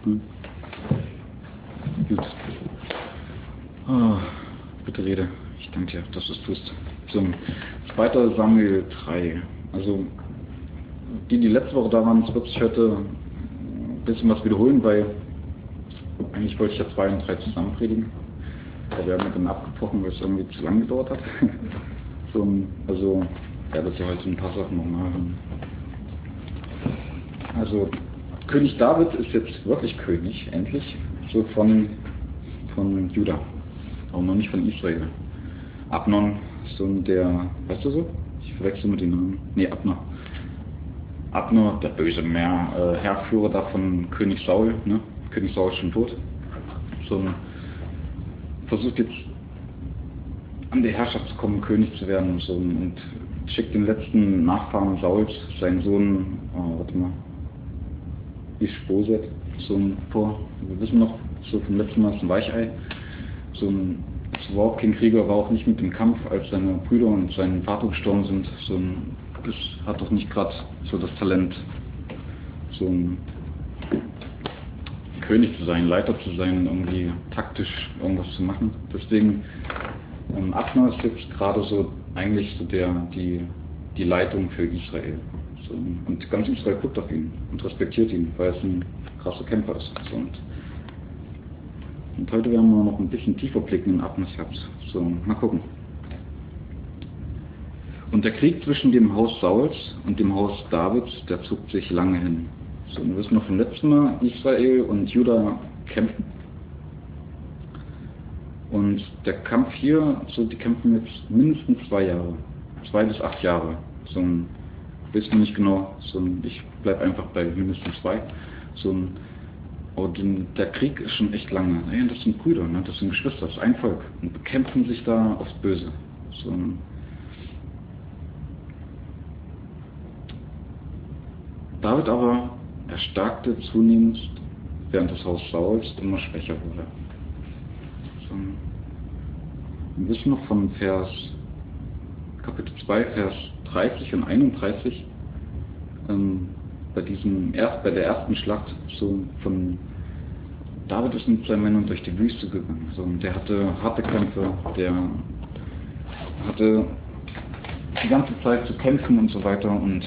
Gut. Oh, bitte rede. Ich danke dir, dass du es tust. So, 2. Samuel 3. Also, die letzte Woche da waren, es wird sich heute ein bisschen was wiederholen, weil eigentlich wollte ich ja 2 und 3 zusammen predigen. Aber wir haben dann abgebrochen, weil es irgendwie zu lange gedauert hat. So, also, ja, das ja heute ein paar Sachen nochmal hören. Also, König David ist jetzt wirklich König, endlich, so von Juda, auch noch nicht von Israel. Abnon, so der, weißt du so? Ich verwechsel mit den Namen. Nee, Abner. Abner, der böse Heerführer da von König Saul, ne? König Saul ist schon tot. So versucht jetzt an die Herrschaft zu kommen, König zu werden, so, und schickt den letzten Nachfahren Sauls, seinen Sohn, Ischboset, so vor. Wir wissen noch, so vom letzten Mal ist ein Weichei. So ein überhaupt kein Krieger, war auch nicht mit im Kampf, als seine Brüder und sein Vater gestorben sind. Das hat doch nicht gerade so das Talent, so ein König zu sein, Leiter zu sein, irgendwie taktisch irgendwas zu machen. Deswegen Abner ist jetzt gerade so eigentlich so die Leitung für Israel. So, und ganz Israel guckt auf ihn und respektiert ihn, weil er ein krasser Kämpfer ist. So, und heute werden wir noch ein bisschen tiefer blicken in Abners Herz. So, mal gucken. Und der Krieg zwischen dem Haus Sauls und dem Haus Davids, der zog sich lange hin. So, wir wissen noch vom letzten Mal, Israel und Juda kämpfen. Und der Kampf hier, so, die kämpfen jetzt mindestens 2 Jahre. 2 bis 8 Jahre. So, wissen wir nicht genau. So, ich bleibe einfach bei mindestens 2. So, und der Krieg ist schon echt lange. Ja, das sind Brüder, ne? Das sind Geschwister, das ist ein Volk. Und bekämpfen sich da aufs Böse. So, David aber erstarkte zunehmend, während das Haus Sauls immer schwächer wurde. So, wir wissen noch von Kapitel 2, Vers 30 und 31, bei der ersten Schlacht, so von David ist mit seinen Männern durch die Wüste gegangen. So, und der hatte harte Kämpfe, der hatte die ganze Zeit zu kämpfen und so weiter. Und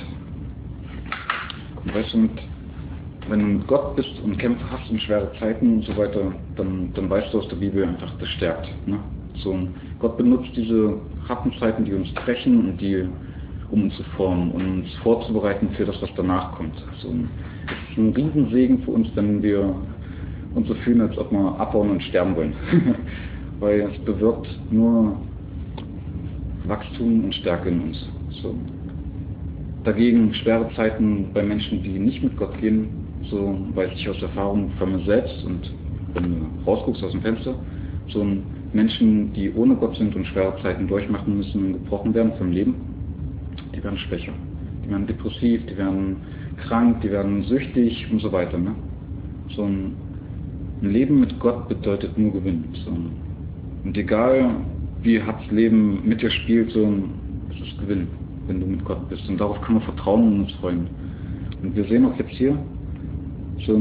weißt du, wenn du mit Gott bist und Kämpfe hast in schwere Zeiten und so weiter, dann weißt du aus der Bibel einfach, das stärkt. Ne? So, Gott benutzt diese harten Zeiten, die uns brechen und um uns zu formen und uns vorzubereiten für das, was danach kommt. So, es ist ein Riesensegen für uns, wenn wir uns so fühlen, als ob wir abbauen und sterben wollen. Weil es bewirkt nur Wachstum und Stärke in uns. So. Dagegen schwere Zeiten bei Menschen, die nicht mit Gott gehen, so weiß ich aus Erfahrung von mir selbst und wenn du rausguckst aus dem Fenster, so Menschen, die ohne Gott sind und schwere Zeiten durchmachen müssen und gebrochen werden vom Leben, die werden schwächer, die werden depressiv, die werden krank, die werden süchtig und so weiter. Ne? So ein Leben mit Gott bedeutet nur Gewinn. So. Und egal wie hart das Leben mit dir spielt, so es ist Gewinn, wenn du mit Gott bist. Und darauf können wir vertrauen und uns freuen. Und wir sehen auch jetzt hier, so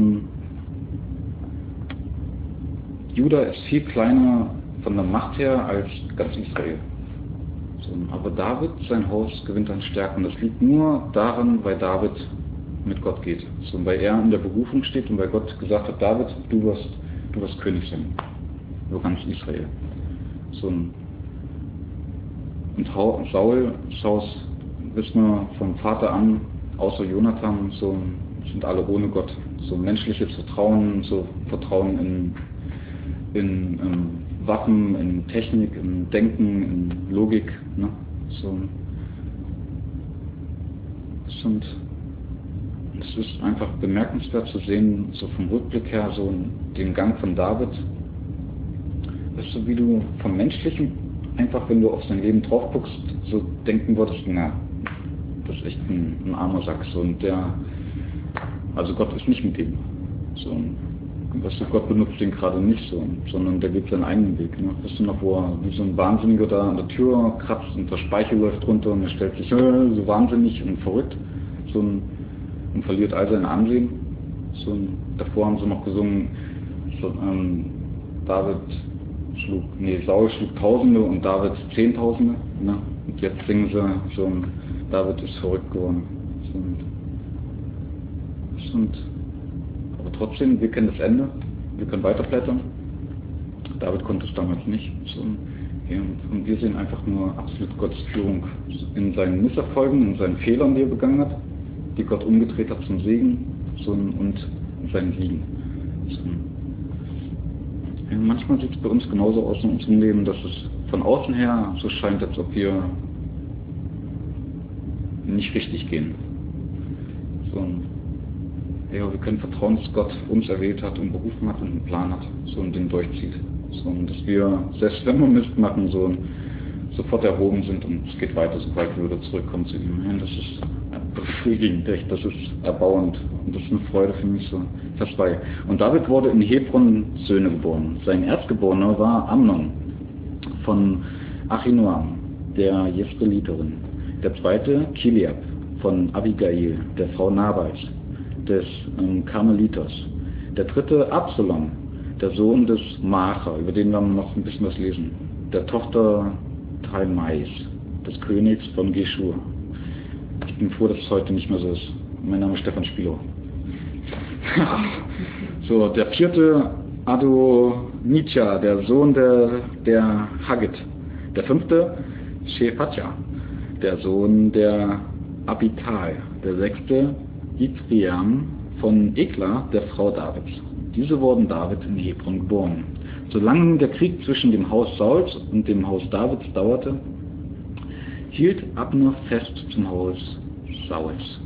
Juda ist viel kleiner von der Macht her als ganz Israel. So, aber David, sein Haus, gewinnt an Stärke. Und das liegt nur daran, weil David mit Gott geht. So, weil er in der Berufung steht und weil Gott gesagt hat, David, du wirst König sein. Über ganz Israel. So, und Sauls Haus, wissen wir vom Vater an, außer Jonathan, so sind alle ohne Gott. So menschliches Vertrauen, so Vertrauen in Waffen, in Technik, in Denken, in Logik. Ne? So. Es ist einfach bemerkenswert zu sehen, so vom Rückblick her, so den Gang von David. Weißt du, wie du vom Menschlichen, einfach wenn du auf sein Leben drauf guckst, so denken würdest, na, das ist echt ein armer Sack. So, und also Gott ist nicht mit ihm. So, weißt du, Gott benutzt den gerade nicht so, sondern der geht seinen eigenen Weg. Ne? Weißt du noch, wo er wie so ein Wahnsinniger da an der Tür kratzt und der Speichel läuft runter und er stellt sich so wahnsinnig und verrückt so und verliert all sein Ansehen. Davor haben sie noch gesungen, Saul schlug Tausende und David Zehntausende. Ne? Und jetzt singen sie David ist verrückt geworden. Aber trotzdem, wir kennen das Ende, wir können weiterblättern. David konnte es damals nicht. Und wir sehen einfach nur absolut Gottes Führung in seinen Misserfolgen, in seinen Fehlern, die er begangen hat, die Gott umgedreht hat zum Segen und in seinen Siegen. Manchmal sieht es bei uns genauso aus in unserem Leben, dass es von außen her so scheint, als ob wir nicht richtig gehen. Wir können vertrauen, dass Gott uns erwählt hat und berufen hat und einen Plan hat und den durchzieht. Und dass wir, selbst wenn wir Mist machen, sofort erhoben sind und es geht weiter, sobald wir wieder zurückkommen zu ihm. Das ist befriedigend, echt, das ist erbauend und das ist eine Freude für mich so. Vers 2. Und David wurde in Hebron Söhne geboren. Sein Erstgeborener war Amnon von Achinoam, der Jezreeliterin. Der zweite Kiliab von Abigail, der Frau Nabals, des Karmeliters. Der dritte Absalom, der Sohn des Maacha, über den wir noch ein bisschen was lesen. Der Tochter Talmais, des Königs von Geschur. Ich bin froh, dass es heute nicht mehr so ist. Mein Name ist Stefan Spielo. Der vierte Adonijah, der Sohn der Haggit. Der fünfte Shephatja, der Sohn der Abital. Der sechste Ithream von Ekla, der Frau Davids. Diese wurden David in Hebron geboren. Solange der Krieg zwischen dem Haus Sauls und dem Haus Davids dauerte, hielt Abner fest zum Haus Sauls.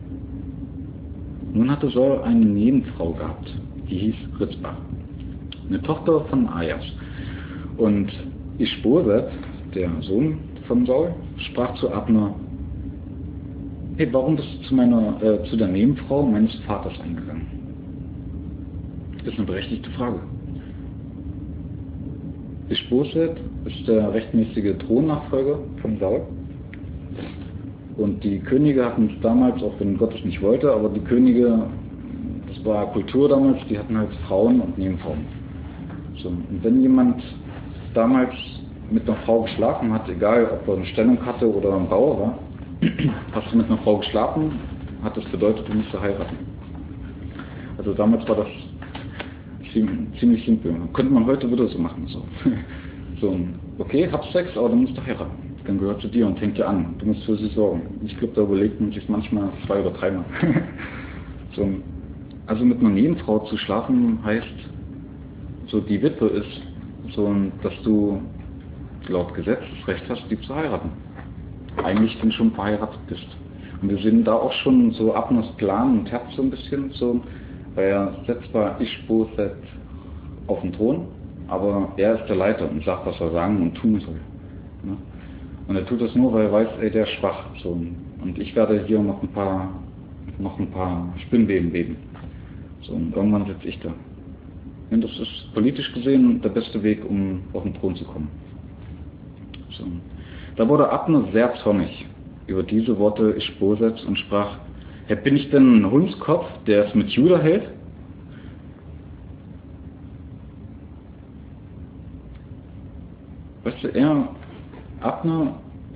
Nun hatte Saul eine Nebenfrau gehabt, die hieß Rizpa, eine Tochter von Ajas. Und Ischboset, der Sohn von Saul, sprach zu Abner: Hey, warum bist du zu der Nebenfrau meines Vaters eingegangen? Das ist eine berechtigte Frage. Ischboset ist der rechtmäßige Thronnachfolger von Saul. Und die Könige hatten es damals, auch wenn Gott es nicht wollte, aber die Könige, das war Kultur damals, die hatten halt Frauen und Nebenfrauen. Und wenn jemand damals mit einer Frau geschlafen hat, egal ob er eine Stellung hatte oder ein Bauer war, hast du mit einer Frau geschlafen, hat das bedeutet, du musst heiraten. Also damals war das ziemlich simpel. Könnte man heute wieder so machen. Okay, hab Sex, aber dann musst du heiraten. Dann gehört zu dir und fängt dir an. Du musst für sie sorgen. Ich glaube, da überlegt man sich manchmal 2 oder 3 Mal. Also mit einer Nebenfrau zu schlafen heißt, die Witwe ist, dass du laut Gesetz das Recht hast, die zu heiraten. Eigentlich, wenn du schon verheiratet bist. Und wir sehen da auch schon Abners Plan und Herz so ein bisschen, weil er setzt zwar Ischboset auf den Thron, aber er ist der Leiter und sagt, was er sagen und tun soll. Ne? Und er tut das nur, weil er weiß, der ist schwach. Und ich werde hier noch ein paar Spinnweben weben. Und irgendwann sitze ich da. Und das ist politisch gesehen der beste Weg, um auf den Thron zu kommen. Da wurde Abner sehr zornig über diese Worte Ischbosets und sprach: Hey, bin ich denn ein Hundskopf, der es mit Juda hält? Weißt du, Abner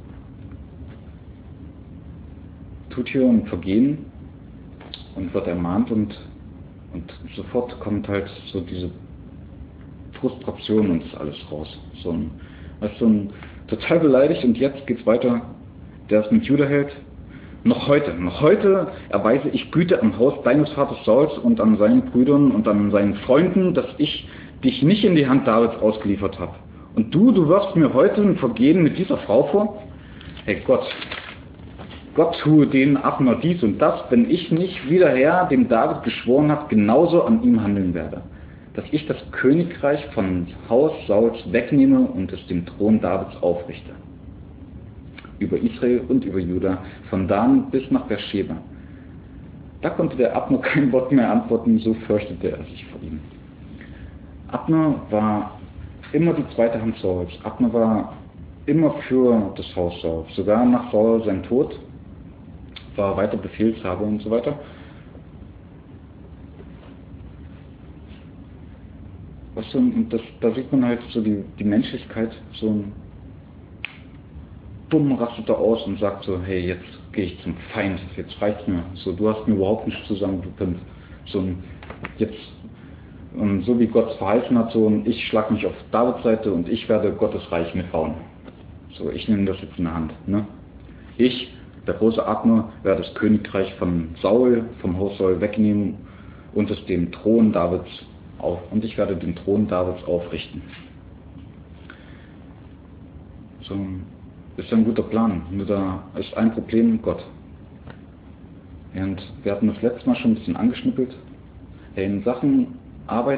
tut hier ein Vergehen und wird ermahnt und sofort kommt halt diese Frustration und das alles raus. Total beleidigt und jetzt geht's weiter. Der es mit Juda hält. Noch heute erweise ich Güte am Haus deines Vaters Sauls und an seinen Brüdern und an seinen Freunden, dass ich dich nicht in die Hand Davids ausgeliefert habe. Und du wirfst mir heute ein Vergehen mit dieser Frau vor? Hey Gott tue denen Abner dies und das, wenn ich nicht wie der Herr dem David geschworen habe, genauso an ihm handeln werde. Dass ich das Königreich von Haus Sauls wegnehme und es dem Thron Davids aufrichte. Über Israel und über Juda, von Dan bis nach Beersheba. Da konnte der Abner kein Wort mehr antworten, so fürchtete er sich vor ihm. Abner war immer die zweite Hand Sauls. Abner war immer für das Haus Sauls. Sogar nach Saul seinem Tod war er weiter Befehlshaber und so weiter. weißt du, und da sieht man halt so die Menschlichkeit, so ein Bumm rastet er aus und sagt so, hey, jetzt gehe ich zum Feind, jetzt reicht's mir. So, du hast mir überhaupt nicht zusammen, du Pimp. So, jetzt, so wie Gott es verheißen hat, so, ich schlag mich auf Davids Seite und ich werde Gottes Reich mitbauen. So, ich nehme das jetzt in der Hand. Ne? Ich, der große Abner, werde das Königreich von Saul, vom Haus Saul wegnehmen und es dem Thron Davids und ich werde den Thron Davids aufrichten. So, ist ein guter Plan. Nur da ist ein Problem, Gott. Und wir hatten das letzte Mal schon ein bisschen angeschnippelt. In Sachen Arbeit,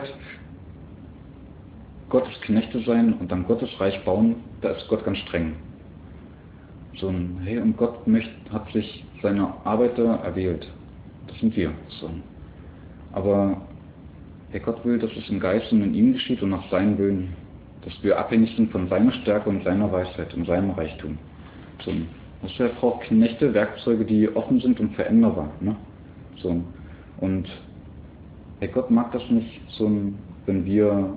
Gottes Knechte sein und dann Gottes Reich bauen, da ist Gott ganz streng. So ein, hey, und Gott hat sich seine Arbeiter erwählt. Das sind wir. So. Aber hey, Gott will, dass es im Geist und in ihm geschieht und nach seinem Willen. Dass wir abhängig sind von seiner Stärke und seiner Weisheit und seinem Reichtum. So. Also er braucht Knechte, Werkzeuge, die offen sind und veränderbar. Ne? So. Und hey, Gott mag das nicht, so, wenn wir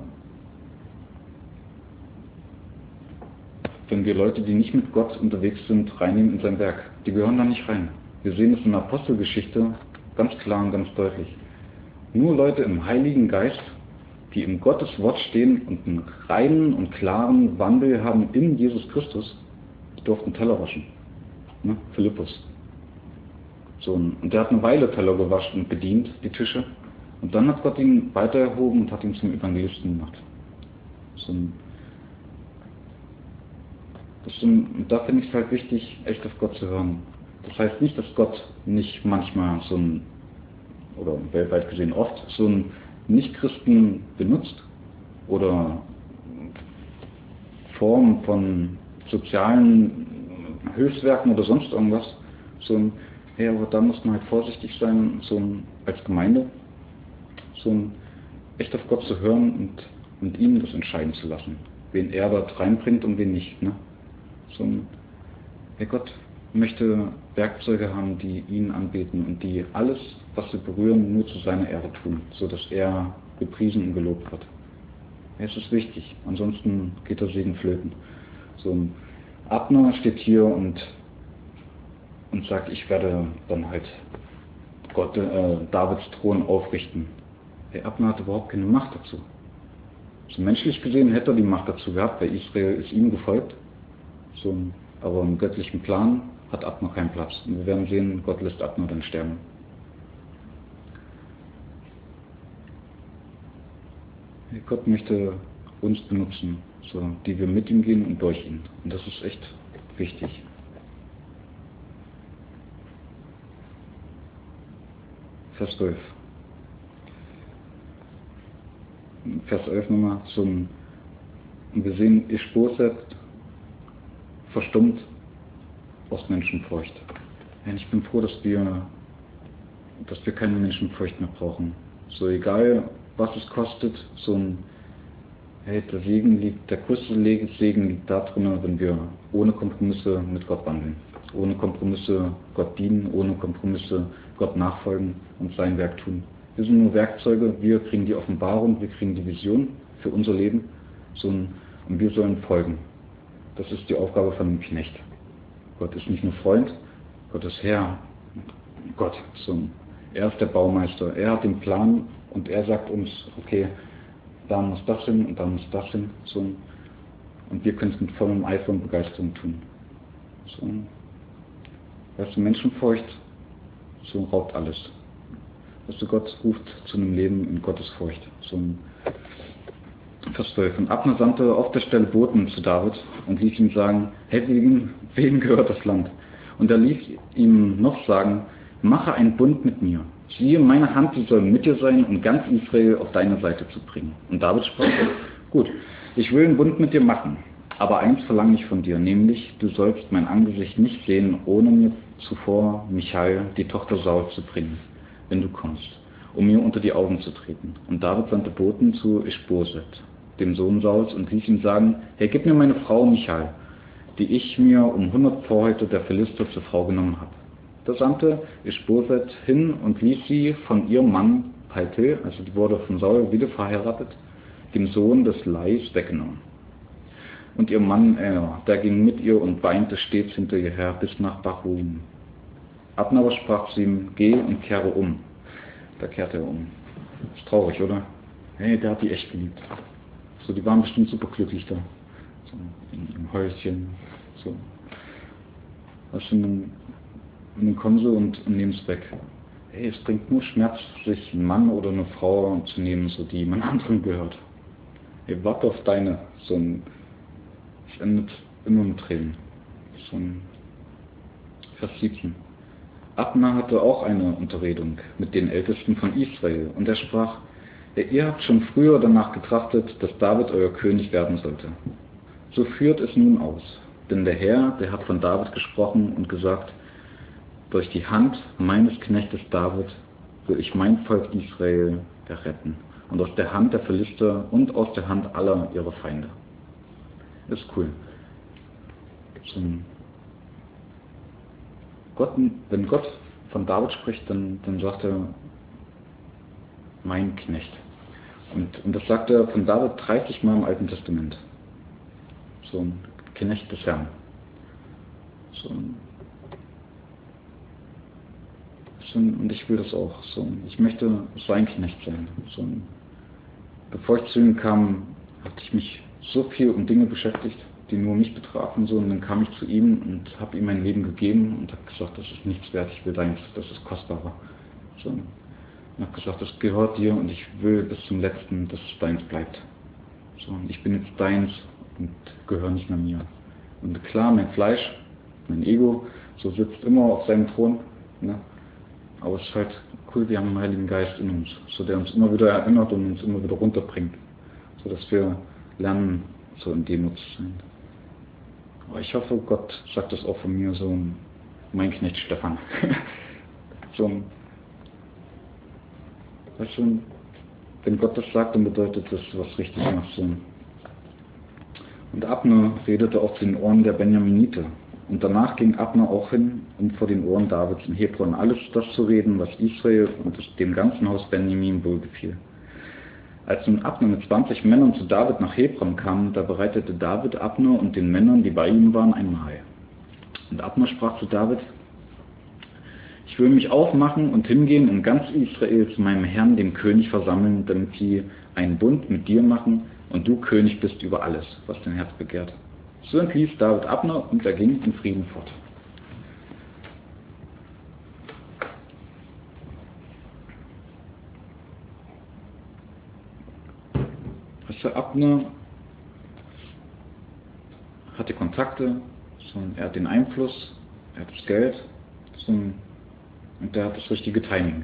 Leute, die nicht mit Gott unterwegs sind, reinnehmen in sein Werk. Die gehören da nicht rein. Wir sehen es in der Apostelgeschichte ganz klar und ganz deutlich. Nur Leute im Heiligen Geist, die im Gottes Wort stehen und einen reinen und klaren Wandel haben in Jesus Christus, die durften Teller waschen. Ne? Philippus. So, und der hat eine Weile Teller gewaschen und bedient, die Tische. Und dann hat Gott ihn weiter erhoben und hat ihn zum Evangelisten gemacht. So, da finde ich es halt wichtig, echt auf Gott zu hören. Das heißt nicht, dass Gott nicht manchmal oder weltweit gesehen oft, so einen Nicht-Christen benutzt oder Formen von sozialen Hilfswerken oder sonst irgendwas. Ja, aber da muss man halt vorsichtig sein, als Gemeinde, echt auf Gott zu hören und ihm das entscheiden zu lassen, wen er dort reinbringt und wen nicht. Ne? Gott möchte Werkzeuge haben, die ihn anbeten und die alles, was sie berühren, nur zu seiner Ehre tun, sodass er gepriesen und gelobt wird. Es ist wichtig, ansonsten geht der Segen flöten. Abner steht hier und sagt, ich werde dann halt Davids Thron aufrichten. Abner hat überhaupt keine Macht dazu. Menschlich gesehen hätte er die Macht dazu gehabt, weil Israel ist ihm gefolgt. Aber im göttlichen Plan hat Abner keinen Platz. Und wir werden sehen, Gott lässt Abner dann sterben. Gott möchte uns benutzen, die wir mit ihm gehen und durch ihn. Und das ist echt wichtig. Vers 12. Vers 11 nochmal. Wir sehen, Ischboset verstummt aus Menschenfurcht. Ich bin froh, dass wir keine Menschenfurcht mehr brauchen. Egal, was es kostet, der größte Segen liegt da drin, wenn wir ohne Kompromisse mit Gott wandeln. Ohne Kompromisse Gott dienen, ohne Kompromisse Gott nachfolgen und sein Werk tun. Wir sind nur Werkzeuge, wir kriegen die Offenbarung, wir kriegen die Vision für unser Leben und wir sollen folgen. Das ist die Aufgabe von einem Knecht. Gott ist nicht nur Freund, Gott ist Herr. Gott, er ist der Baumeister, er hat den Plan und er sagt uns, okay, da muss das hin und da muss das hin. Und wir können es mit vollem Eifer und Begeisterung tun. Menschenfurcht, raubt alles. Gott ruft zu einem Leben in Gottesfurcht. Vers 12. Und Abner sandte auf der Stelle Boten zu David und ließ ihm sagen, hey, wem gehört das Land? Und er ließ ihm noch sagen, mache einen Bund mit mir. Siehe, meine Hand, die soll mit dir sein, um ganz Israel auf deine Seite zu bringen. Und David sprach, gut, ich will einen Bund mit dir machen, aber eins verlange ich von dir, nämlich, du sollst mein Angesicht nicht sehen, ohne mir zuvor Michal, die Tochter Sauls, zu bringen, wenn du kommst, um mir unter die Augen zu treten. Und David sandte Boten zu Ischboset, dem Sohn Sauls, und ließ ihm sagen, hey, gib mir meine Frau Michal, die ich mir um 100 Vorhäute der Philister zur Frau genommen habe. Da sandte Ischboset hin und ließ sie von ihrem Mann Paltil, also die wurde von Saul wieder verheiratet, dem Sohn des Lais, weggenommen. Und ihr Mann, der ging mit ihr und weinte stets hinter ihr her bis nach Bahurim. Abner aber sprach zu ihm, geh und kehre um. Da kehrte er um. Ist traurig, oder? Hey, der hat die echt geliebt. So, die waren bestimmt super glücklich da. So, im Häuschen. So. Also, und dann kommen sie und nehmen es weg. Hey, es bringt nur Schmerz, sich einen Mann oder eine Frau zu nehmen, so die jemand anderem gehört. Hey, warte auf deine. Es endet immer mit Tränen. So ein Vers 17. Abner hatte auch eine Unterredung mit den Ältesten von Israel und er sprach, ihr habt schon früher danach getrachtet, dass David euer König werden sollte. So führt es nun aus, denn der Herr, der hat von David gesprochen und gesagt, durch die Hand meines Knechtes David will ich mein Volk Israel erretten und aus der Hand der Philister und aus der Hand aller ihrer Feinde. Das ist cool. Wenn Gott von David spricht, dann sagt er, mein Knecht. Und das sagt er von David 30 Mal im Alten Testament. So ein Knecht des Herrn. Und ich will das auch. Ich möchte sein Knecht sein. Bevor ich zu ihm kam, hatte ich mich so viel um Dinge beschäftigt, die nur mich betrafen. Und dann kam ich zu ihm und habe ihm mein Leben gegeben und habe gesagt, das ist nichts wert, ich will deins, das ist kostbarer. Und habe gesagt, das gehört dir und ich will bis zum Letzten, dass es deins bleibt. Und ich bin jetzt deins und gehöre nicht mehr mir. Und klar, mein Fleisch, mein Ego, so sitzt immer auf seinem Thron. Ne? Aber es ist halt cool, wir haben einen Heiligen Geist in uns, so der uns immer wieder erinnert und uns immer wieder runterbringt, so dass wir lernen, so in Demut zu sein. Aber ich hoffe, Gott sagt das auch von mir, so mein Knecht Stefan. Weißt du, wenn Gott das sagt, dann bedeutet das, was richtig macht. Und Abner redete auf den Ohren der Benjaminiter. Und danach ging Abner auch hin, um vor den Ohren Davids in Hebron alles das zu reden, was Israel und dem ganzen Haus Benjamin wohlgefiel. Als nun Abner mit 20 Männern zu David nach Hebron kam, da bereitete David Abner und den Männern, die bei ihm waren, ein Mahl. Und Abner sprach zu David, ich will mich aufmachen und hingehen und ganz Israel zu meinem Herrn, dem König, versammeln, damit sie einen Bund mit dir machen und du König bist über alles, was dein Herz begehrt. So entließ David Abner und er ging in Frieden fort. Abner hatte Kontakte, er hat den Einfluss, er hat das Geld und er hat das richtige Timing.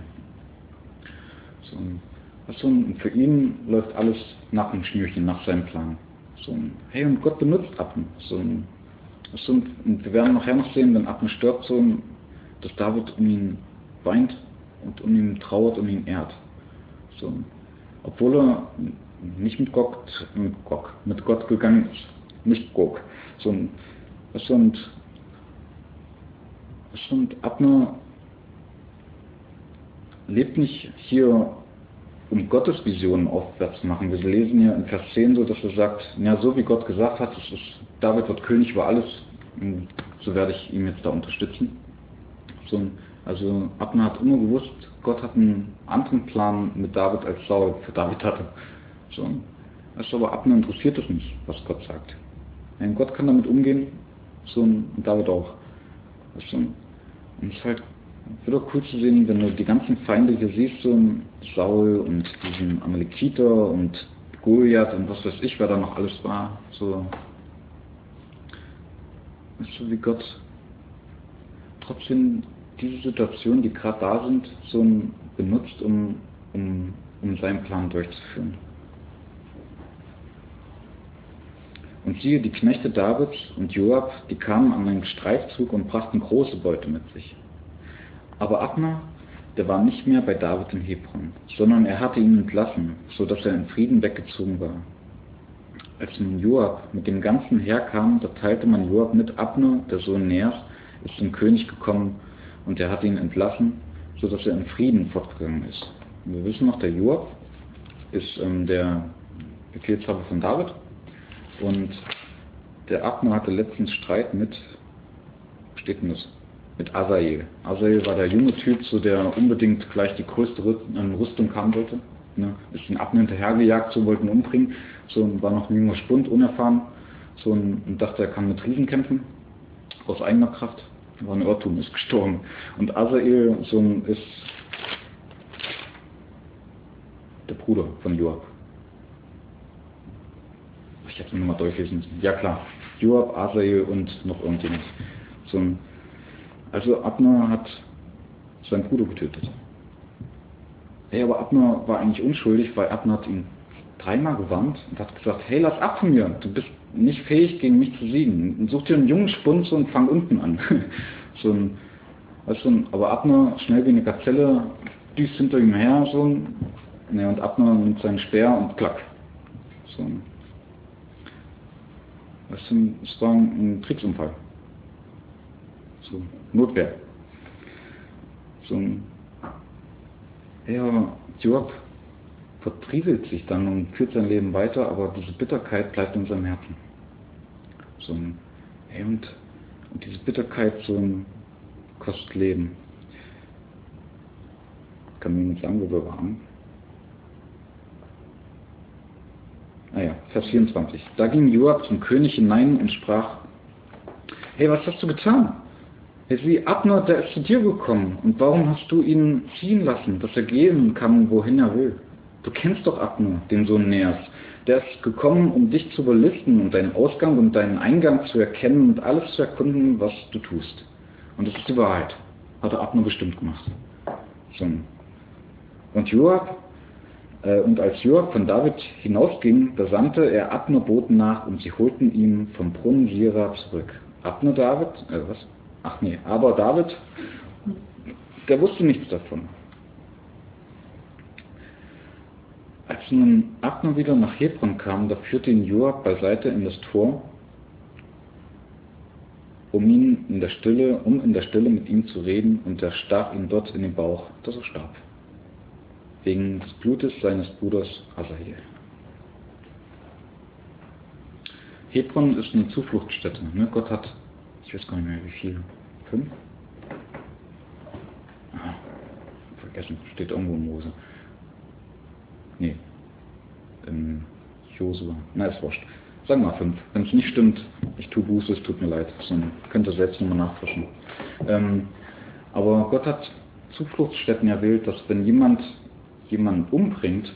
Und für ihn läuft alles nach dem Schnürchen, nach seinem Plan. Hey, und Gott benutzt Abner. Und wir werden nachher noch sehen, wenn Abner stirbt, dass David um ihn weint und um ihn trauert und ihn ehrt. Obwohl er nicht mit Gott gegangen ist. Nicht Gog. Und Abner lebt nicht hier, um Gottes Visionen aufwärts zu machen. Wir lesen ja in Vers 10 so, dass er sagt, ja, so wie Gott gesagt hat, David wird König über alles, so werde ich ihn jetzt da unterstützen. Also Abner hat immer gewusst, Gott hat einen anderen Plan mit David, als Saul für David hatte. Aber Abner interessiert es nicht, was Gott sagt. Gott kann damit umgehen, und David auch. Und es ist halt wieder cool zu sehen, wenn du die ganzen Feinde hier siehst, Saul und diesen Amalekiter und Goliath und was weiß ich, wer da noch alles war. Wie Gott trotzdem diese Situationen, die gerade da sind, benutzt, um seinen Plan durchzuführen. Und siehe, die Knechte Davids und Joab, die kamen an einen Streifzug und brachten große Beute mit sich. Aber Abner, der war nicht mehr bei David in Hebron, sondern er hatte ihn entlassen, so dass er in Frieden weggezogen war. Als nun Joab mit dem ganzen Heer kam, da teilte man Joab mit, Abner, der Sohn Ners, ist zum König gekommen und er hat ihn entlassen, so dass er in Frieden fortgegangen ist. Und wir wissen noch, der Joab ist der Befehlshaber von David. Und der Abner hatte letztens Streit mit, wo steht denn das? Mit Asael. Asael war der junge Typ, so der unbedingt gleich die größte Rüstung haben wollte. Ne? Ist den Abner hinterhergejagt, so wollten ihn umbringen. So war noch ein junger Spund, unerfahren. So und dachte, er kann mit Riesen kämpfen. Aus eigener Kraft. War ein Irrtum, ist gestorben. Und Asael ist der Bruder von Joab. Ich hätte nur mal durchlesen müssen. Ja klar. Joab, Asael und noch irgendjemand. Also Abner hat seinen Bruder getötet. Hey, aber Abner war eigentlich unschuldig, weil Abner hat ihn 3-mal gewarnt und hat gesagt, hey, lass ab von mir, du bist nicht fähig, gegen mich zu siegen. Such dir einen jungen Spund und fang unten an. Aber Abner, schnell wie eine Gazelle, düst hinter ihm her, und Abner mit seinem Speer und klack. Es war ein Kriegsunfall. Notwehr. Joab vertrieselt sich dann und führt sein Leben weiter, aber diese Bitterkeit bleibt in seinem Herzen. Und diese Bitterkeit kostet Leben. Kann mir nicht sagen, wo wir waren. Vers 24. Da ging Joab zum König hinein und sprach: Hey, was hast du getan? Hey, sieh, Abner, der ist zu dir gekommen. Und warum hast du ihn ziehen lassen, dass er gehen kann, wohin er will? Du kennst doch Abner, den Sohn Neas. Der ist gekommen, um dich zu überlisten und deinen Ausgang und deinen Eingang zu erkennen und alles zu erkunden, was du tust. Und das ist die Wahrheit. Hat er Abner bestimmt gemacht. Und als Joab von David hinausging, da sandte er Abner Boten nach und sie holten ihn vom Brunnen Sira zurück. Aber David, der wusste nichts davon. Als nun Abner wieder nach Hebron kam, da führte ihn Joab beiseite in das Tor, um in der Stille mit ihm zu reden, und er stach ihn dort in den Bauch, dass er starb. Wegen des Blutes seines Bruders Asael. Hebron ist eine Zufluchtsstätte. Ne? Gott hat, ich weiß gar nicht mehr wie viel, 5? Vergessen, steht irgendwo in Mose. Nee, im Josua. Na, ist wurscht. Sagen wir mal 5. Wenn es nicht stimmt, ich tue Buße, es tut mir leid. Könnt ihr selbst nochmal nachforschen. Aber Gott hat Zufluchtsstätten erwählt, dass wenn jemanden umbringt,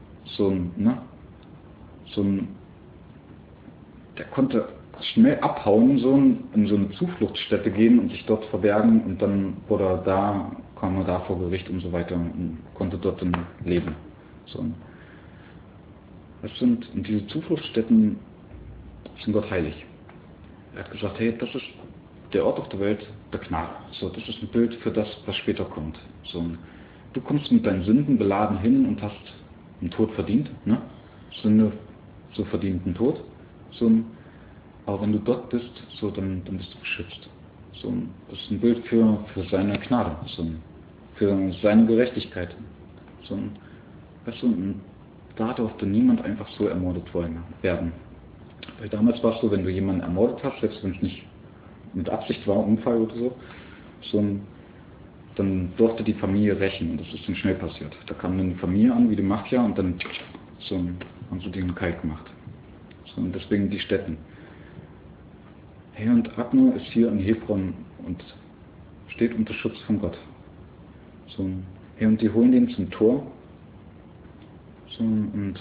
der konnte schnell abhauen, in so eine Zufluchtsstätte gehen und sich dort verbergen, und dann kam er da vor Gericht und so weiter und konnte dort dann leben. Und diese Zufluchtsstätten sind Gott heilig. Er hat gesagt, hey, das ist der Ort auf der Welt der Gnade. Das ist ein Bild für das, was später kommt. Du kommst mit deinen Sünden beladen hin und hast einen Tod verdient. Ne? Sünde, so verdient einen Tod. Aber wenn du dort bist, dann bist du beschützt. Das ist ein Bild für seine Gnade, für seine Gerechtigkeit. Da durfte niemand einfach so ermordet werden. Weil damals war es so, wenn du jemanden ermordet hast, selbst wenn es nicht mit Absicht war, Unfall oder so, dann durfte die Familie rächen, und das ist dann schnell passiert. Da kam dann die Familie an, wie die Mafia, und dann haben sie den kalt gemacht. Und deswegen die Stätten. Hey, und Abner ist hier in Hebron und steht unter Schutz von Gott. Hey, und die holen den zum Tor, und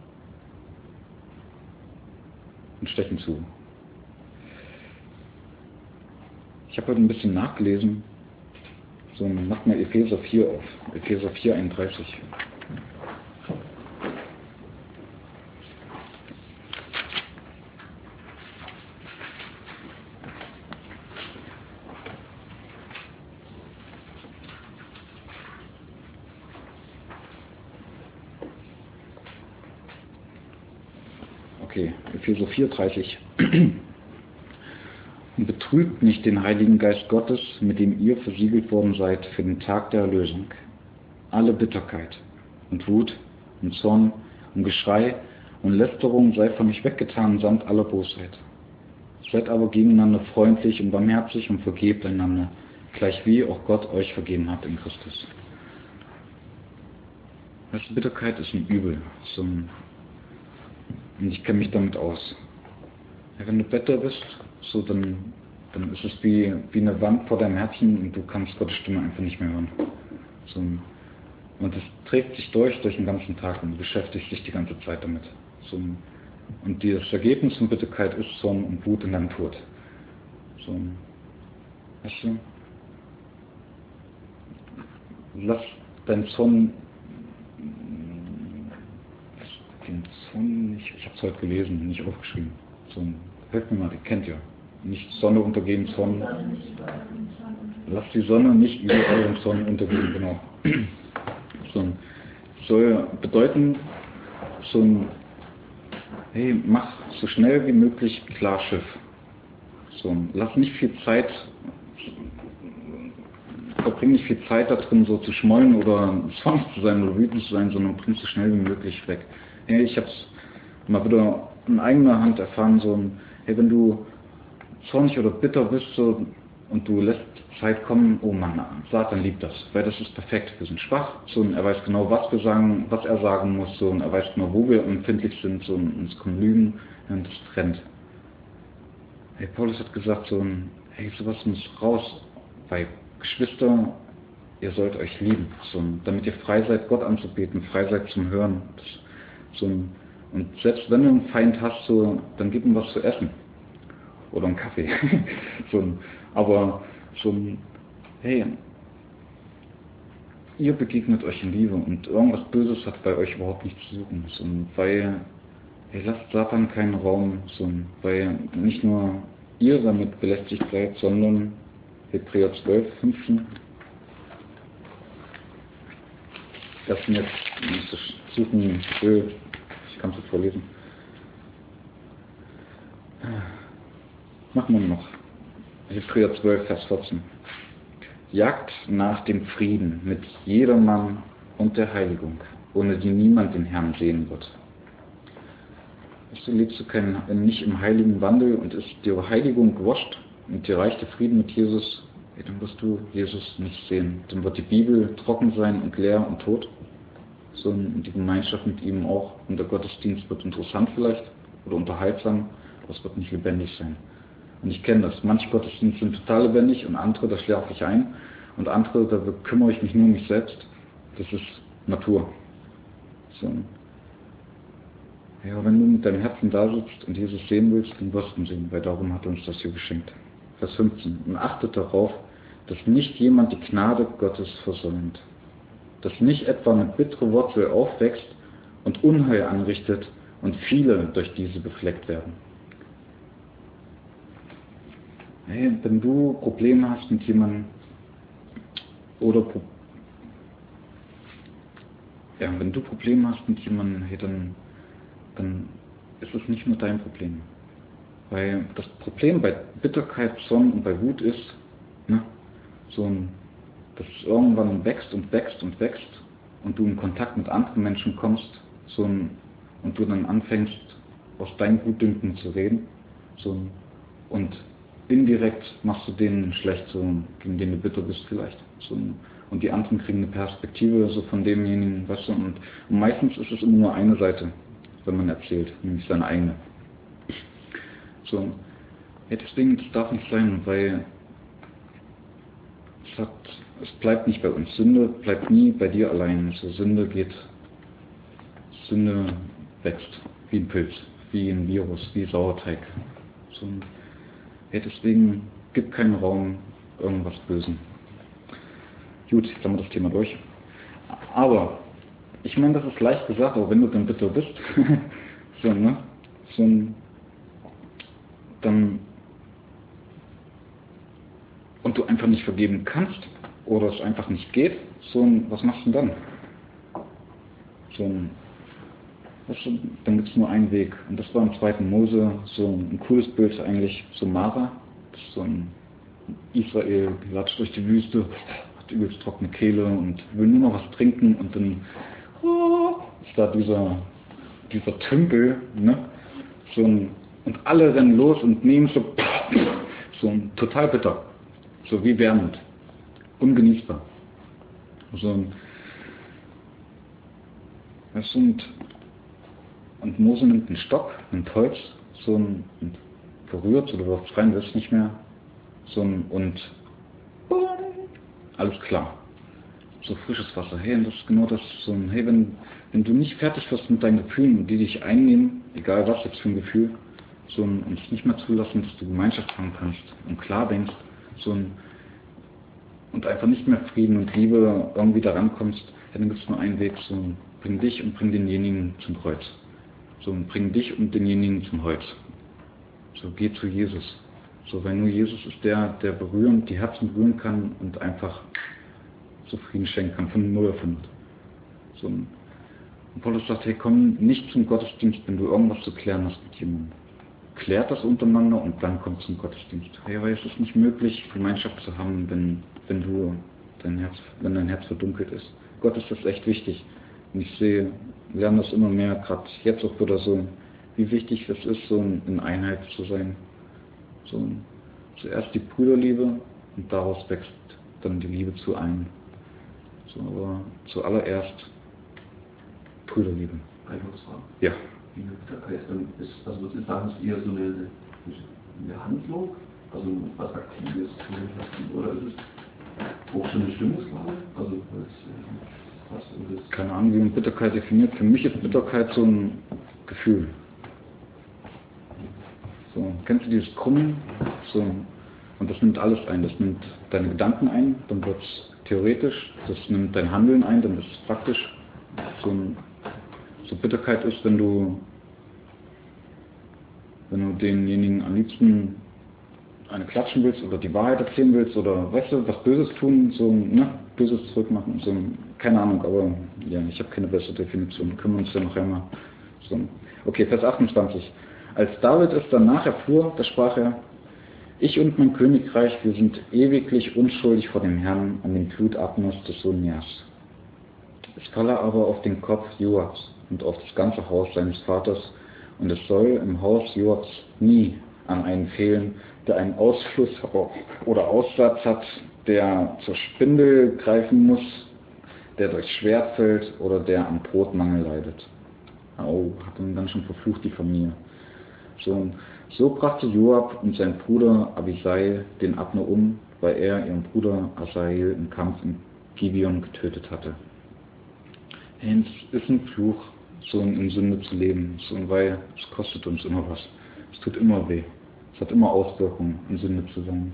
stechen zu. Ich habe heute ein bisschen nachgelesen. Macht mal Epheser 4 auf. Epheser 4, 31. Okay, Epheser 4, 30. Und betrübt nicht den Heiligen Geist Gottes, mit dem ihr versiegelt worden seid für den Tag der Erlösung. Alle Bitterkeit und Wut und Zorn und Geschrei und Lästerung sei von euch weggetan samt aller Bosheit. Seid aber gegeneinander freundlich und barmherzig und vergebt einander, gleichwie auch Gott euch vergeben hat in Christus. Bitterkeit ist ein Übel. Und ich kenne mich damit aus. Ja, wenn du bitter bist, dann ist es wie eine Wand vor deinem Herzen und du kannst Gottes Stimme einfach nicht mehr hören. Und es trägt sich durch den ganzen Tag und du beschäftigst dich die ganze Zeit damit. Und das Ergebnis von Bitterkeit ist Zorn und Wut in deinem Tod. Weißt du? Lass deinen Zorn nicht, ich habe es heute gelesen, nicht aufgeschrieben. Helft mir mal, die kennt ihr. Nicht Sonne untergehen, Zorn. Lasst die Sonne nicht über euren Zorn untergehen, genau. Soll bedeuten, hey, mach so schnell wie möglich Klarschiff. Lass nicht viel Zeit, verbring nicht viel Zeit da drin, so zu schmollen oder zornig zu sein oder wütend zu sein, sondern bring es so schnell wie möglich weg. Hey, ich habe es mal wieder in eigener Hand erfahren, hey, wenn du zornig oder bitter bist und du lässt Zeit kommen, oh Mann, Satan liebt das, weil das ist perfekt, wir sind schwach, er weiß genau, was er sagen muss, und er weiß genau, wo wir empfindlich sind, und es kommen Lügen, und das trennt. Hey, Paulus hat gesagt, hey, sowas muss raus, weil Geschwister, ihr sollt euch lieben, damit ihr frei seid, Gott anzubeten, frei seid zum Hören. Und selbst wenn du einen Feind hast, dann gib ihm was zu essen. Oder einen Kaffee. Aber hey, ihr begegnet euch in Liebe und irgendwas Böses hat bei euch überhaupt nichts zu suchen. Weil, hey, lasst Satan keinen Raum, weil nicht nur ihr damit belästigt seid, sondern Hebräer 12, 15. Das mir jetzt suchen will, ich kann es vorlesen. Machen wir noch. Hebräer 12, Vers 14. Jagt nach dem Frieden mit jedermann und der Heiligung, ohne die niemand den Herrn sehen wird. Lebst du nicht im heiligen Wandel und ist die Heiligung gewascht und dir reicht der Frieden mit Jesus, dann wirst du Jesus nicht sehen. Dann wird die Bibel trocken sein und leer und tot. Und die Gemeinschaft mit ihm auch. Und der Gottesdienst wird interessant vielleicht oder unterhaltsam, aber es wird nicht lebendig sein. Und ich kenne das. Manche Gottesdienste sind total lebendig und andere, da schlafe ich ein. Und andere, da kümmere ich mich nur um mich selbst. Das ist Natur. Ja, wenn du mit deinem Herzen da sitzt und Jesus sehen willst, dann wirst du ihn sehen, weil darum hat er uns das hier geschenkt. Vers 15. Und achtet darauf, dass nicht jemand die Gnade Gottes versäumt. Dass nicht etwa eine bittere Wurzel aufwächst und Unheil anrichtet und viele durch diese befleckt werden. Hey, wenn du Probleme hast mit jemandem wenn du Probleme hast mit jemandem, hey, dann ist es nicht nur dein Problem. Weil das Problem bei Bitterkeit, Zorn und bei Wut ist, dass es irgendwann wächst und wächst und wächst und du in Kontakt mit anderen Menschen kommst und du dann anfängst, aus deinem Gutdünken zu reden und indirekt machst du denen schlecht, gegen den du bitter bist vielleicht. Und die anderen kriegen eine Perspektive von demjenigen, weißt du, und meistens ist es immer nur eine Seite, wenn man erzählt, nämlich seine eigene. Deswegen, das darf nicht sein, weil es bleibt nicht bei uns. Sünde bleibt nie bei dir allein. Sünde wächst wie ein Pilz, wie ein Virus, wie Sauerteig. Deswegen gibt keinen Raum irgendwas Bösen. Gut, jetzt haben wir das Thema durch. Aber, ich meine, das ist leicht gesagt, aber wenn du dann bitter bist, dann und du einfach nicht vergeben kannst oder es einfach nicht geht, was machst du denn dann? Dann gibt es nur einen Weg. Und das war im 2. Mose ein cooles Bild eigentlich, Mara. Das ist ein Israel, latscht durch die Wüste, hat übelst trockene Kehle und will nur noch was trinken und dann ist da dieser dieser Tümpel, ne? Und alle rennen los und nehmen so total bitter, so wie Wermut, ungenießbar. Und Mose nimmt einen Stock, nimmt Holz, und berührt oder wirft rein, wirst nicht mehr, und alles klar. So frisches Wasser. Hey, und das ist genau das, hey, wenn du nicht fertig wirst mit deinen Gefühlen und die dich einnehmen, egal was jetzt für ein Gefühl, und es nicht mehr zulassen, dass du Gemeinschaft haben kannst und klar denkst, und einfach nicht mehr Frieden und Liebe irgendwie da rankommst, ja, dann gibt es nur einen Weg, bring dich und bring denjenigen zum Kreuz. Bring dich und denjenigen zum Holz. Geh zu Jesus. Weil nur Jesus ist der die Herzen berühren kann und einfach so Frieden schenken kann, von 0 auf 100. Und Paulus sagt, hey, komm nicht zum Gottesdienst, wenn du irgendwas zu klären hast mit jemandem. Klärt das untereinander und dann kommt zum Gottesdienst. Hey, weil es ist nicht möglich, Gemeinschaft zu haben, wenn dein Herz verdunkelt ist. Gott ist das echt wichtig. Und ich lerne das immer mehr, gerade jetzt auch wieder wie wichtig es ist, in Einheit zu sein. Zuerst die Brüderliebe und daraus wächst dann die Liebe zu allen. Aber zuallererst Brüderliebe. Eingangsfrage. Ja. Die Bitterkeit also würdest du sagen, ist eher so eine Handlung, also was Aktives, oder ist es auch so eine Stimmungslage? Also was ist keine Ahnung, wie man Bitterkeit definiert. Für mich ist Bitterkeit so ein Gefühl. Kennst du dieses Krummen? Und das nimmt alles ein. Das nimmt deine Gedanken ein, dann wird es theoretisch. Das nimmt dein Handeln ein, dann ist es praktisch. Bitterkeit ist, wenn du denjenigen am liebsten eine klatschen willst oder die Wahrheit erzählen willst oder weißt du, was Böses tun, Böses zurückmachen, keine Ahnung, aber ja, ich habe keine bessere Definition, können wir uns ja noch einmal Okay, Vers 28. Als David es danach erfuhr, da sprach er, ich und mein Königreich, wir sind ewiglich unschuldig vor dem Herrn an dem Blut Abners des Sohn Ners. Es falle aber auf den Kopf Joabs und auf das ganze Haus seines Vaters, und es soll im Haus Joabs nie an einen fehlen, der einen Ausfluss oder Aussatz hat, der zur Spindel greifen muss, der durchs Schwert fällt oder der am Brotmangel leidet. Hat ihn dann schon verflucht, die Familie. So brachte Joab und sein Bruder Abisai den Abner um, weil er ihren Bruder Asael im Kampf in Gibeon getötet hatte. Es ist ein Fluch, in Sünde zu leben, weil es kostet uns immer was. Es tut immer weh. Es hat immer Auswirkungen, in Sünde zu sein.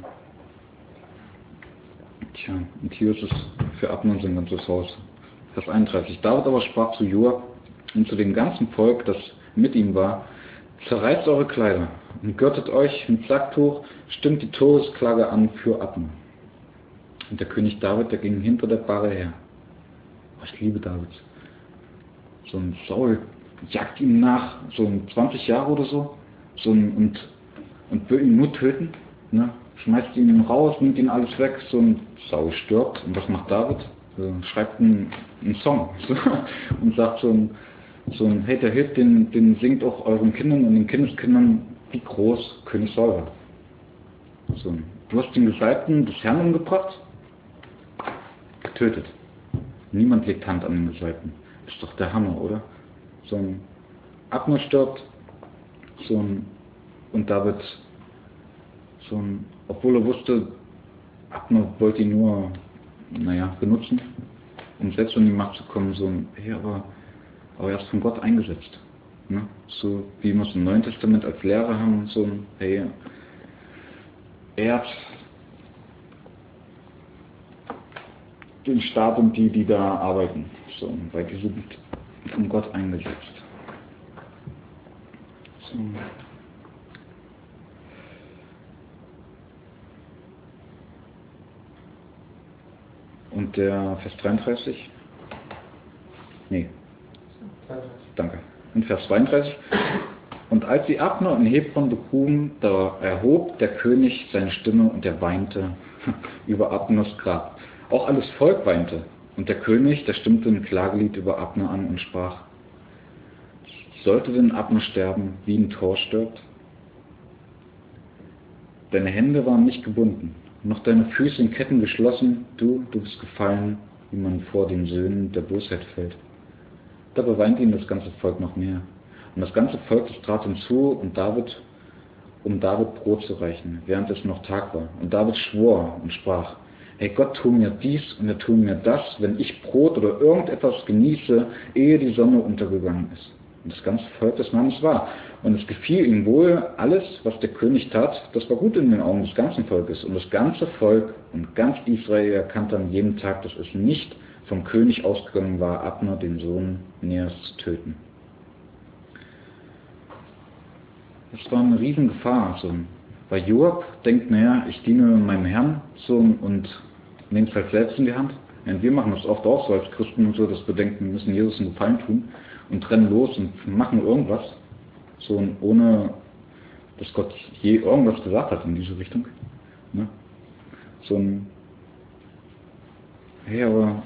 Tja, und hier ist es für Abner und sein ganzes Haus. Vers 31. David aber sprach zu Joab und zu dem ganzen Volk, das mit ihm war, zerreißt eure Kleider und gürtet euch mit Sacktuch, stimmt die Todesklage an für Abner. Und der König David, der ging hinter der Bahre her. Ich liebe David. Ein Saul jagt ihm nach, 20 Jahre oder so, und will ihn nur töten, ne? Schmeißt ihn raus, nimmt ihn alles weg, Saul stirbt. Und was macht David? Schreibt einen Song und sagt hey, der Hit, den singt auch euren Kindern und den Kindeskindern, wie groß König Saul war. Du hast den Gesalbten des Herrn umgebracht, getötet. Niemand legt Hand an den Gesalbten. Ist doch der Hammer, oder? Abner stirbt, und David, obwohl er wusste, Abner wollte ihn nur, benutzen, um selbst in die Macht zu kommen, hey, aber er ist von Gott eingesetzt. Ne? So wie wir es im Neuen Testament als Lehrer haben, hey, ehrt den Staat und die da arbeiten, weil die sind von Gott eingesetzt. Und der Vers 33? Nee. Danke. Und Vers 32. Und als sie Abner in Hebron begruben, da erhob der König seine Stimme und er weinte über Abners Grab. Auch alles Volk weinte. Und der König, der stimmte ein Klagelied über Abner an und sprach, Sollte denn Abner sterben, wie ein Tor stirbt? Deine Hände waren nicht gebunden, noch deine Füße in Ketten geschlossen, du bist gefallen, wie man vor den Söhnen der Bosheit fällt. Da beweinte ihn das ganze Volk noch mehr. Und das ganze Volk trat hinzu, um David Brot zu reichen, während es noch Tag war. Und David schwor und sprach: Ey Gott, tu mir dies und er tu mir das, wenn ich Brot oder irgendetwas genieße, ehe die Sonne untergegangen ist. Und das ganze Volk des Mannes war. Und es gefiel ihm wohl alles, was der König tat, das war gut in den Augen des ganzen Volkes. Und das ganze Volk und ganz Israel erkannte an jedem Tag, dass es nicht vom König ausgegangen war, Abner, den Sohn Neas, zu töten. Das war eine Riesengefahr. So. Weil Joab denkt, naja, ich diene meinem Herrn so, und nehme es halt selbst in die Hand. Ja, wir machen das oft auch so als Christen und so, dass wir denken, wir müssen Jesus einen Gefallen tun und rennen los und machen irgendwas, so, ohne dass Gott je irgendwas gesagt hat in diese Richtung. Ne? So ein, hey, aber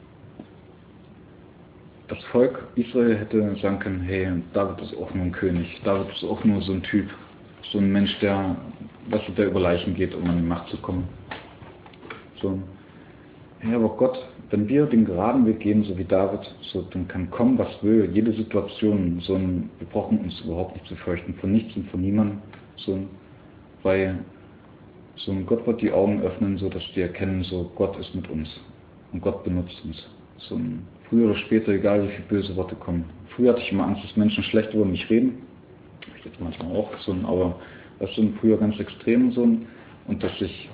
das Volk Israel hätte sagen können, hey, David ist auch nur ein König, David ist auch nur so ein Typ, so ein Mensch, der über Leichen geht, um an die Macht zu kommen. So, hey, aber Gott, wenn wir den geraden Weg gehen, so wie David, so, dann kann kommen, was will, jede Situation, so ein, wir brauchen uns überhaupt nicht zu fürchten, von nichts und von niemandem, so, weil so ein Gott wird die Augen öffnen, so dass wir erkennen, so Gott ist mit uns und Gott benutzt uns. So ein, früher oder später, egal wie viele böse Worte kommen. Früher hatte ich immer Angst, dass Menschen schlecht über mich reden. Ich jetzt manchmal auch so, aber das sind früher ganz extrem so, und dass ich,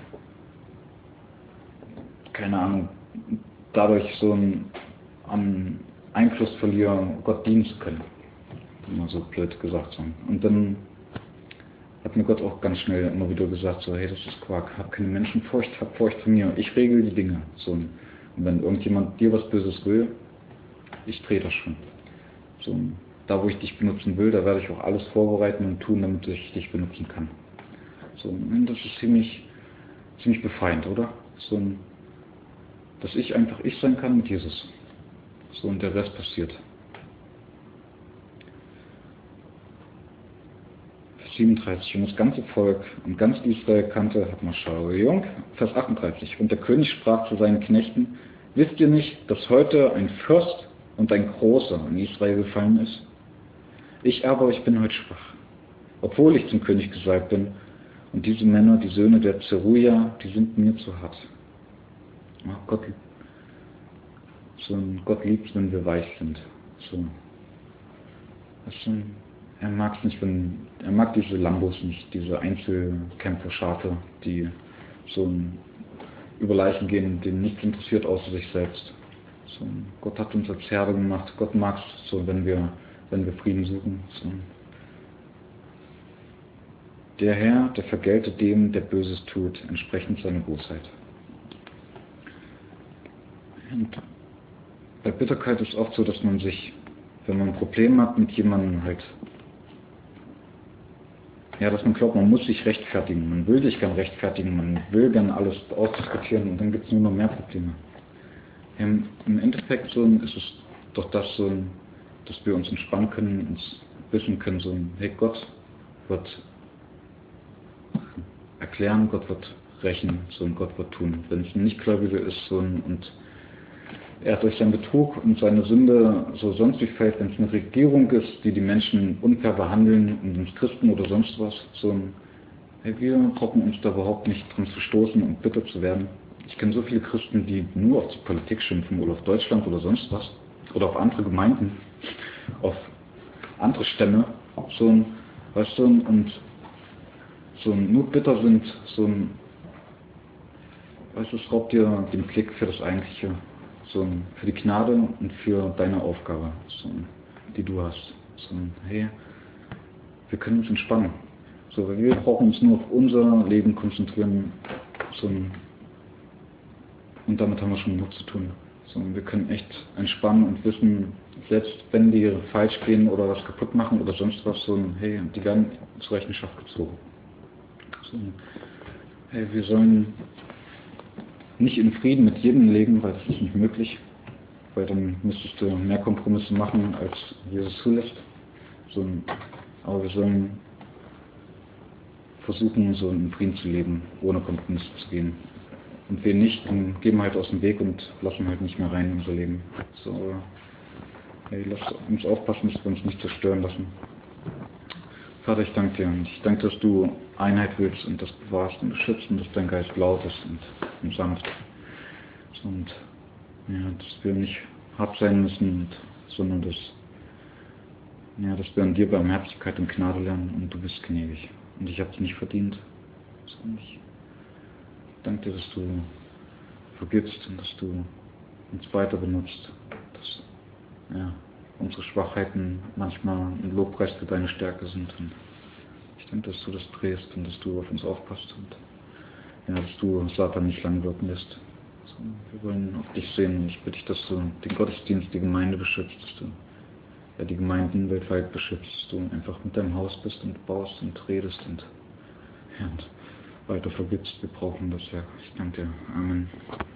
keine Ahnung, dadurch so einen Einfluss verliere, Gott dienen zu können. Immer so blöd gesagt so. Und dann hat mir Gott auch ganz schnell immer wieder gesagt, so, hey, das ist Quark, hab keine Menschenfurcht, hab Furcht von mir, ich regel die Dinge. So. Und wenn irgendjemand dir was Böses will, ich drehe das schon. So, da, wo ich dich benutzen will, da werde ich auch alles vorbereiten und tun, damit ich dich benutzen kann. So, das ist ziemlich befreiend, oder? So, dass ich einfach ich sein kann mit Jesus. So, und der Rest passiert. Vers 37. Und das ganze Volk und ganz Israel kannte Hatmasharion. Vers 38. Und der König sprach zu seinen Knechten: Wisst ihr nicht, dass heute ein Fürst und ein Großer in Israel gefallen ist? Ich aber, ich bin heute schwach, obwohl ich zum König gesalbt bin. Und diese Männer, die Söhne der Zeruja, die sind mir zu hart. Ja, Gott liebt, wenn wir weich sind. So. Er mag es nicht, er mag diese Lambos nicht, diese Einzelkämpferschafe, die so über Leichen gehen, denen nichts interessiert außer sich selbst. So, Gott hat uns als Herde gemacht. Gott mag es so, wenn wir Frieden suchen. So. Der Herr, der vergeltet dem, der Böses tut, entsprechend seiner Bosheit. Und bei Bitterkeit ist es oft so, dass man sich, wenn man ein Problem hat mit jemandem halt, ja, dass man glaubt, man muss sich rechtfertigen, man will sich gern rechtfertigen, man will gern alles ausdiskutieren und dann gibt es nur noch mehr Probleme. Im Endeffekt so ist es doch das so, dass wir uns entspannen können, uns wissen können, so, hey, Gott wird erklären, Gott wird rächen, so, und Gott wird tun. Wenn es ein Nichtgläubiger ist, so, und er durch seinen Betrug und seine Sünde so sonst wie fällt, wenn es eine Regierung ist, die die Menschen unfair behandeln, und uns Christen oder sonst was, so, hey, wir brauchen uns da überhaupt nicht dran zu stoßen und bitter zu werden. Ich kenne so viele Christen, die nur auf die Politik schimpfen oder auf Deutschland oder sonst was, oder auf andere Gemeinden, auf andere Stämme, so, weißt du, und so nur bitter sind, so, weißt du, es raubt dir den Blick für das Eigentliche, so, für die Gnade und für deine Aufgabe, so, die du hast. So, hey, wir können uns entspannen. So, weil wir brauchen uns nur auf unser Leben konzentrieren, so, und damit haben wir schon genug zu tun. So, wir können echt entspannen und wissen, selbst wenn die falsch gehen oder was kaputt machen oder sonst was, so, hey, die werden zur Rechenschaft gezogen. So, hey, wir sollen nicht in Frieden mit jedem leben, weil das ist nicht möglich, weil dann müsstest du mehr Kompromisse machen, als Jesus zulässt. Aber wir sollen versuchen, so in Frieden zu leben, ohne Kompromisse zu gehen. Und wir nicht, dann gehen wir halt aus dem Weg und lassen halt nicht mehr rein in unser Leben. So, aber, hey, lass uns aufpassen, dass wir uns nicht zerstören lassen. Vater, ich danke dir und ich danke, dass du Einheit willst und das bewahrst und beschützt und dass dein Geist laut ist und sanft. Und ja, dass wir nicht hart sein müssen, sondern dass wir an dir Barmherzigkeit und Gnade lernen und du bist gnädig. Und ich habe es nicht verdient. Ich danke dir, dass du vergibst und dass du uns weiter benutzt. Dass unsere Schwachheiten manchmal ein Lobpreis für deine Stärke sind. Und ich danke, dass du das drehst und dass du auf uns aufpasst und dass du Satan nicht lang wirken lässt. Wir wollen auf dich sehen und ich bitte dich, dass du den Gottesdienst, die Gemeinde beschützt, dass du die Gemeinden weltweit beschützt, dass du einfach mit deinem Haus bist und baust und redest und weiter vergibst. Wir brauchen das, Herr. Ich danke dir. Amen.